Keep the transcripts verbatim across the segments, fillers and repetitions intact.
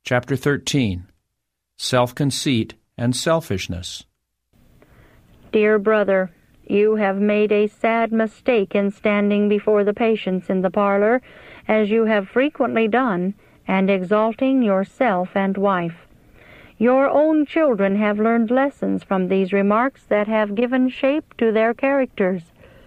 Chapter thirteen. Self-Conceit and Selfishness. Dear brother, you have made a sad mistake in standing before the patients in the parlor, as you have frequently done, and exalting yourself and wife. Your own children have learned lessons from these remarks that have given shape to their characters.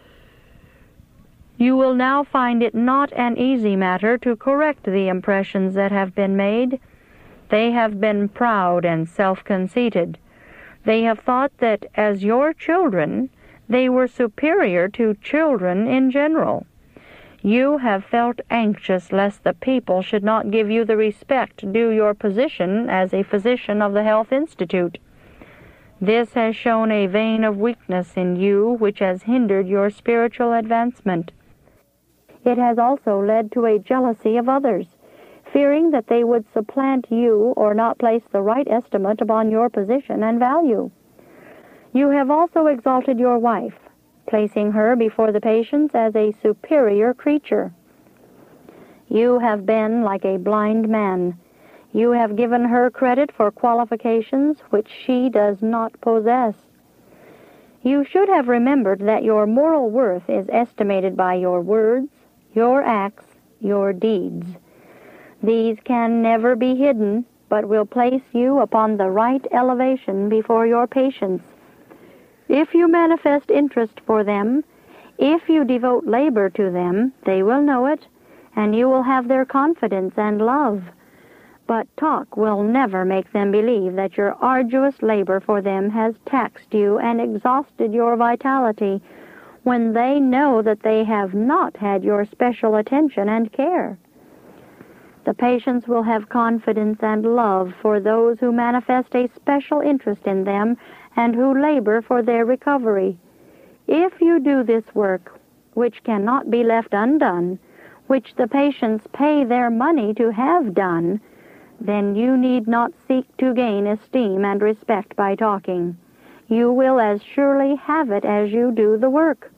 You will now find it not an easy matter to correct the impressions that have been made. They have been proud and self-conceited. They have thought that as your children, they were superior to children in general. You have felt anxious lest the people should not give you the respect due your position as a physician of the Health Institute. This has shown a vein of weakness in you which has hindered your spiritual advancement. It has also led to a jealousy of others, fearing that they would supplant you or not place the right estimate upon your position and value. You have also exalted your wife, placing her before the patients as a superior creature. You have been like a blind man. You have given her credit for qualifications which she does not possess. You should have remembered that your moral worth is estimated by your words, your acts, your deeds. These can never be hidden, but will place you upon the right elevation before your patients. If you manifest interest for them, if you devote labor to them, they will know it, and you will have their confidence and love. But talk will never make them believe that your arduous labor for them has taxed you and exhausted your vitality, when they know that they have not had your special attention and care. The patients will have confidence and love for those who manifest a special interest in them and who labor for their recovery. If you do this work, which cannot be left undone, which the patients pay their money to have done, then you need not seek to gain esteem and respect by talking. You will as surely have it as you do the work.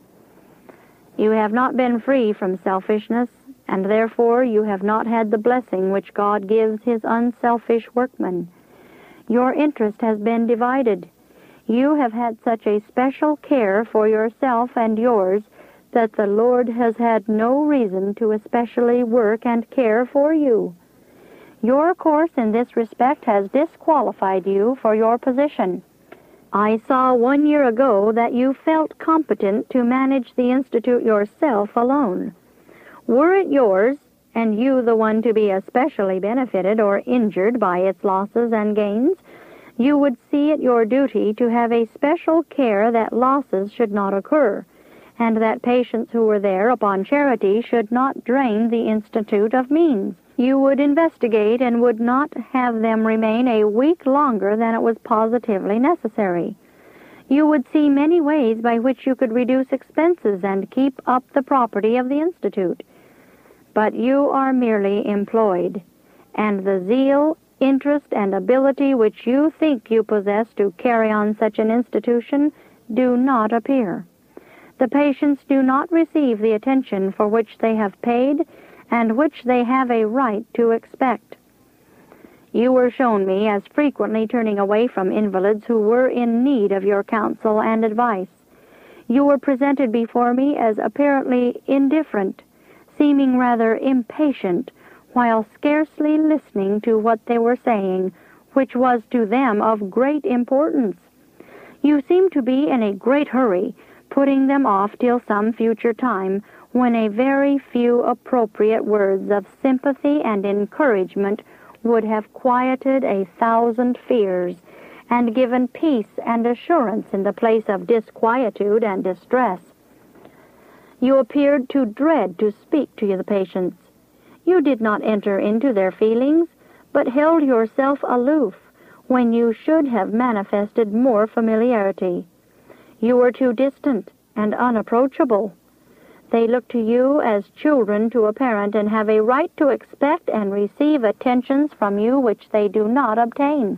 You have not been free from selfishness, and therefore you have not had the blessing which God gives his unselfish workmen. Your interest has been divided. You have had such a special care for yourself and yours that the Lord has had no reason to especially work and care for you. Your course in this respect has disqualified you for your position. I saw one year ago that you felt competent to manage the Institute yourself alone. Were it yours, and you the one to be especially benefited or injured by its losses and gains, you would see it your duty to have a special care that losses should not occur, and that patients who were there upon charity should not drain the Institute of means. You would investigate and would not have them remain a week longer than it was positively necessary. You would see many ways by which you could reduce expenses and keep up the property of the Institute. But you are merely employed, and the zeal, interest, and ability which you think you possess to carry on such an institution do not appear. The patients do not receive the attention for which they have paid and which they have a right to expect. You were shown me as frequently turning away from invalids who were in need of your counsel and advice. You were presented before me as apparently indifferent, seeming rather impatient, while scarcely listening to what they were saying, which was to them of great importance. You seemed to be in a great hurry, putting them off till some future time, when a very few appropriate words of sympathy and encouragement would have quieted a thousand fears, and given peace and assurance in the place of disquietude and distress. You appeared to dread to speak to the patients. You did not enter into their feelings, but held yourself aloof, when you should have manifested more familiarity. You were too distant and unapproachable. They look to you as children to a parent, and have a right to expect and receive attentions from you which they do not obtain.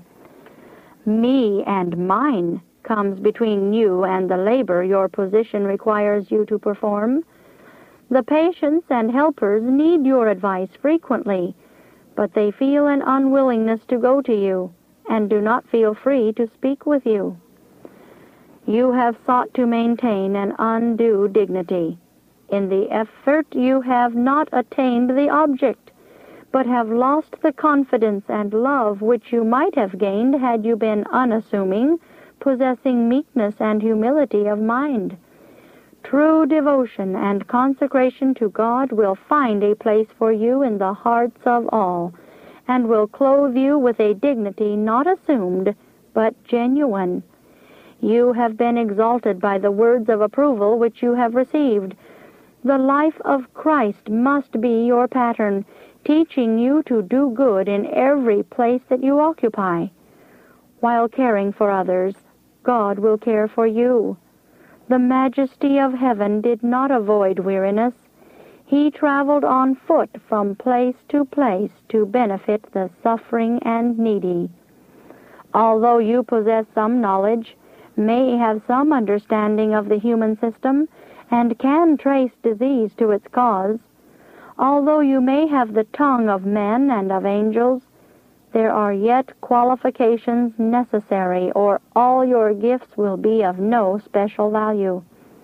Me and mine comes between you and the labor your position requires you to perform. The patients and helpers need your advice frequently, but they feel an unwillingness to go to you, and do not feel free to speak with you. You have sought to maintain an undue dignity. In the effort you have not attained the object, but have lost the confidence and love which you might have gained had you been unassuming, possessing meekness and humility of mind. True devotion and consecration to God will find a place for you in the hearts of all, and will clothe you with a dignity not assumed, but genuine. You have been exalted by the words of approval which you have received. The life of Christ must be your pattern, teaching you to do good in every place that you occupy. While caring for others, God will care for you. The majesty of heaven did not avoid weariness. He traveled on foot from place to place to benefit the suffering and needy. Although you possess some knowledge, may have some understanding of the human system, and can trace disease to its cause, although you may have the tongue of men and of angels, there are yet qualifications necessary, or all your gifts will be of no special value.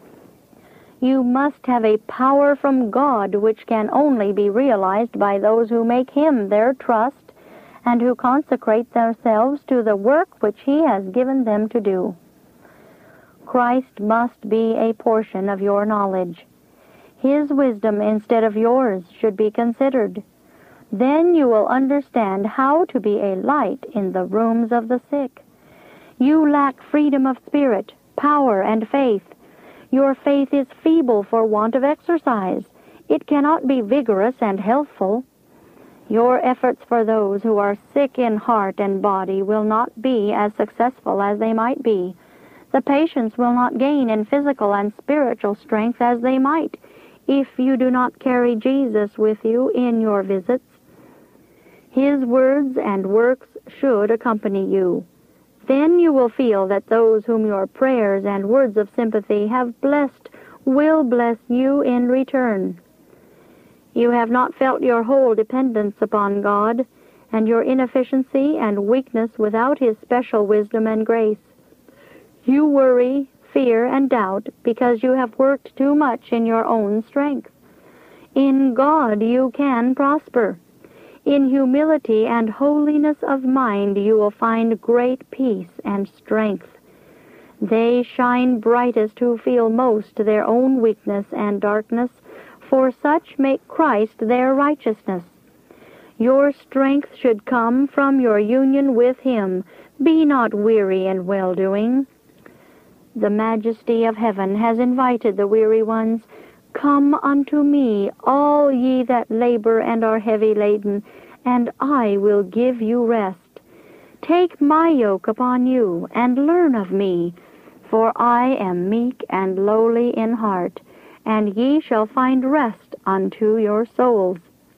You must have a power from God which can only be realized by those who make Him their trust and who consecrate themselves to the work which He has given them to do. Christ must be a portion of your knowledge. His wisdom instead of yours should be considered. Then you will understand how to be a light in the rooms of the sick. You lack freedom of spirit, power, and faith. Your faith is feeble for want of exercise. It cannot be vigorous and healthful. Your efforts for those who are sick in heart and body will not be as successful as they might be. The patients will not gain in physical and spiritual strength as they might if you do not carry Jesus with you in your visits. His words and works should accompany you. Then you will feel that those whom your prayers and words of sympathy have blessed will bless you in return. You have not felt your whole dependence upon God, and your inefficiency and weakness without His special wisdom and grace. You worry, fear, and doubt because you have worked too much in your own strength. In God you can prosper. In humility and holiness of mind you will find great peace and strength. They shine brightest who feel most their own weakness and darkness, for such make Christ their righteousness. Your strength should come from your union with Him. Be not weary in well-doing. The majesty of heaven has invited the weary ones. Come unto me, all ye that labor and are heavy laden, and I will give you rest. Take my yoke upon you, and learn of me, for I am meek and lowly in heart, and ye shall find rest unto your souls.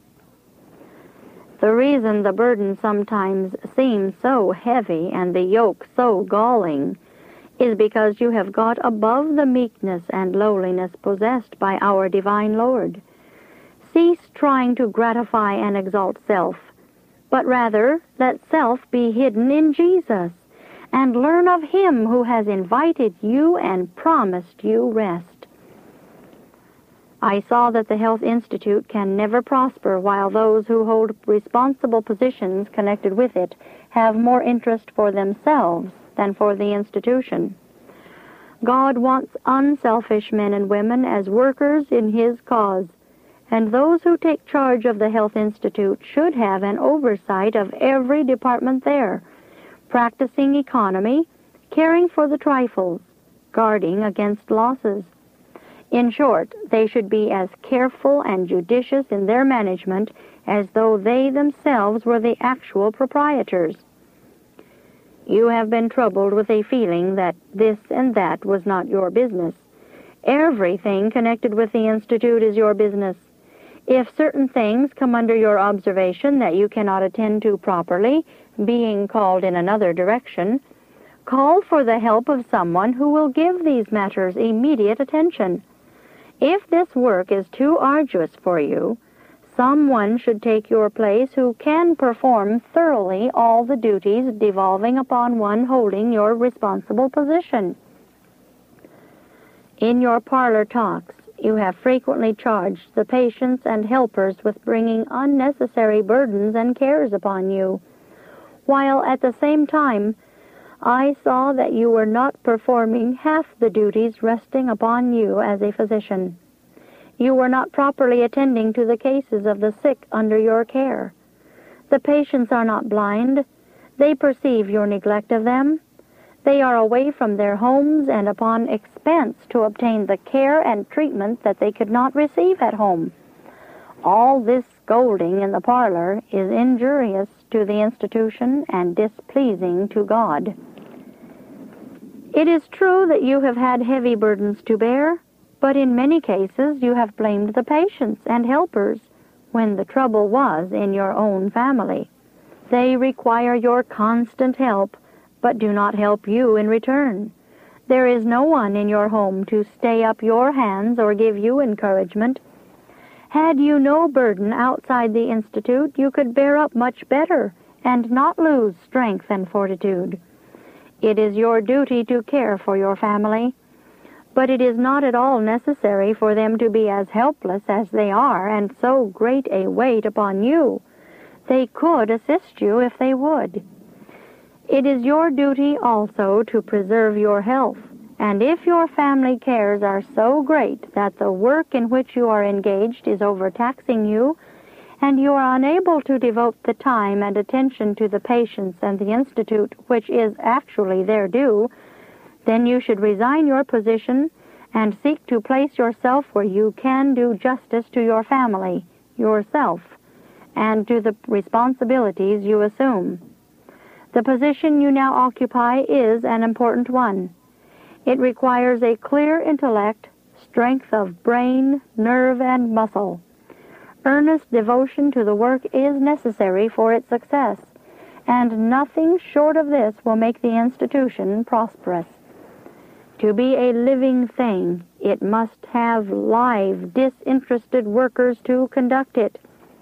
The reason the burden sometimes seems so heavy and the yoke so galling is because you have got above the meekness and lowliness possessed by our divine Lord. Cease trying to gratify and exalt self, but rather let self be hidden in Jesus, and learn of Him who has invited you and promised you rest. I saw that the Health Institute can never prosper while those who hold responsible positions connected with it have more interest for themselves than for the institution. God wants unselfish men and women as workers in His cause, and those who take charge of the Health Institute should have an oversight of every department there, practicing economy, caring for the trifles, guarding against losses. In short, they should be as careful and judicious in their management as though they themselves were the actual proprietors. You have been troubled with a feeling that this and that was not your business. Everything connected with the Institute is your business. If certain things come under your observation that you cannot attend to properly, being called in another direction, call for the help of someone who will give these matters immediate attention. If this work is too arduous for you, Someone should take your place who can perform thoroughly all the duties devolving upon one holding your responsible position. In your parlor talks, you have frequently charged the patients and helpers with bringing unnecessary burdens and cares upon you, while at the same time I saw that you were not performing half the duties resting upon you as a physician. You were not properly attending to the cases of the sick under your care. The patients are not blind. They perceive your neglect of them. They are away from their homes and upon expense to obtain the care and treatment that they could not receive at home. All this scolding in the parlor is injurious to the institution and displeasing to God. It is true that you have had heavy burdens to bear, but in many cases you have blamed the patients and helpers when the trouble was in your own family. They require your constant help, but do not help you in return. There is no one in your home to stay up your hands or give you encouragement. Had you no burden outside the Institute, you could bear up much better and not lose strength and fortitude. It is your duty to care for your family, but it is not at all necessary for them to be as helpless as they are and so great a weight upon you. They could assist you if they would. It is your duty also to preserve your health, and if your family cares are so great that the work in which you are engaged is overtaxing you, and you are unable to devote the time and attention to the patients and the Institute which is actually their due, then you should resign your position and seek to place yourself where you can do justice to your family, yourself, and to the responsibilities you assume. The position you now occupy is an important one. It requires a clear intellect, strength of brain, nerve, and muscle. Earnest devotion to the work is necessary for its success, and nothing short of this will make the institution prosperous. To be a living thing, it must have live, disinterested workers to conduct it.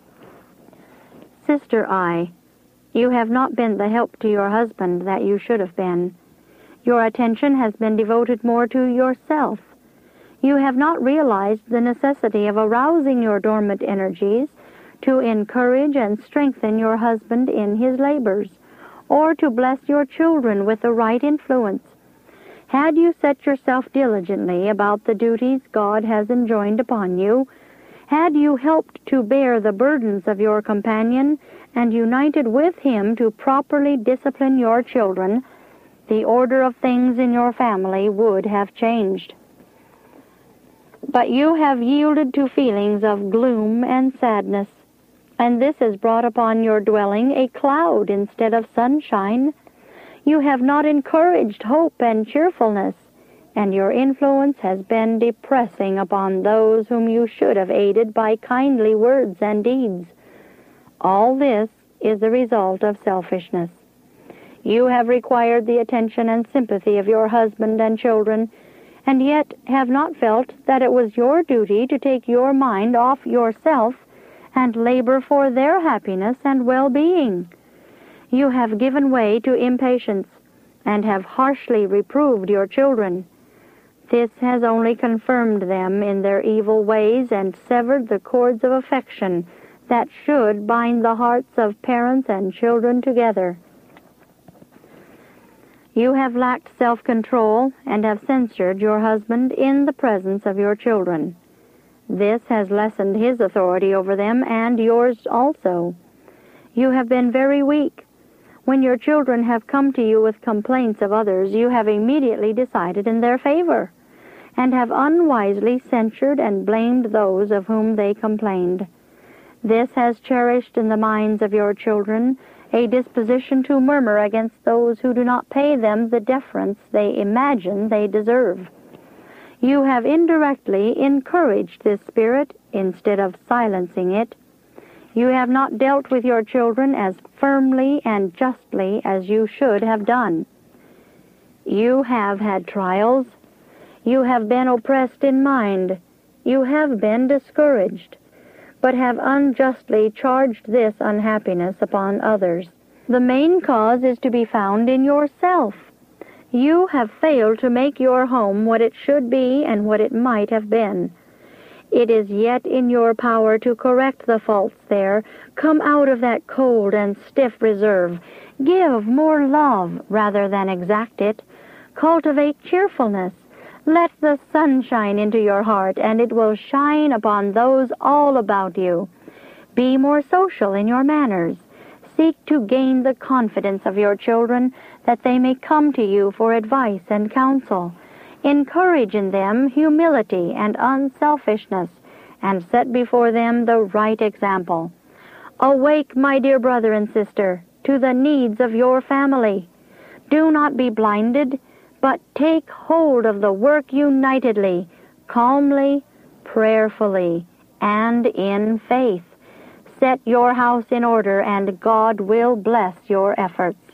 Sister I, you have not been the help to your husband that you should have been. Your attention has been devoted more to yourself. You have not realized the necessity of arousing your dormant energies to encourage and strengthen your husband in his labors, or to bless your children with the right influence. Had you set yourself diligently about the duties God has enjoined upon you, had you helped to bear the burdens of your companion and united with him to properly discipline your children, the order of things in your family would have changed. But you have yielded to feelings of gloom and sadness, and this has brought upon your dwelling a cloud instead of sunshine. You have not encouraged hope and cheerfulness, and your influence has been depressing upon those whom you should have aided by kindly words and deeds. All this is the result of selfishness. You have required the attention and sympathy of your husband and children, and yet have not felt that it was your duty to take your mind off yourself and labor for their happiness and well-being. You have given way to impatience and have harshly reproved your children. This has only confirmed them in their evil ways and severed the cords of affection that should bind the hearts of parents and children together. You have lacked self-control and have censured your husband in the presence of your children. This has lessened his authority over them and yours also. You have been very weak. When your children have come to you with complaints of others, you have immediately decided in their favor, and have unwisely censured and blamed those of whom they complained. This has cherished in the minds of your children a disposition to murmur against those who do not pay them the deference they imagine they deserve. You have indirectly encouraged this spirit instead of silencing it. You have not dealt with your children as firmly and justly as you should have done. You have had trials. You have been oppressed in mind. You have been discouraged. but have unjustly charged this unhappiness upon others. The main cause is to be found in yourself. You have failed to make your home what it should be and what it might have been. It is yet in your power to correct the faults there. Come out of that cold and stiff reserve. Give more love rather than exact it. Cultivate cheerfulness. Let the sun shine into your heart, and it will shine upon those all about you. Be more social in your manners. Seek to gain the confidence of your children, that they may come to you for advice and counsel. Encourage in them humility and unselfishness, and set before them the right example. Awake, my dear brother and sister, to the needs of your family. Do not be blinded, but take hold of the work unitedly, calmly, prayerfully, and in faith. Set your house in order, and God will bless your efforts.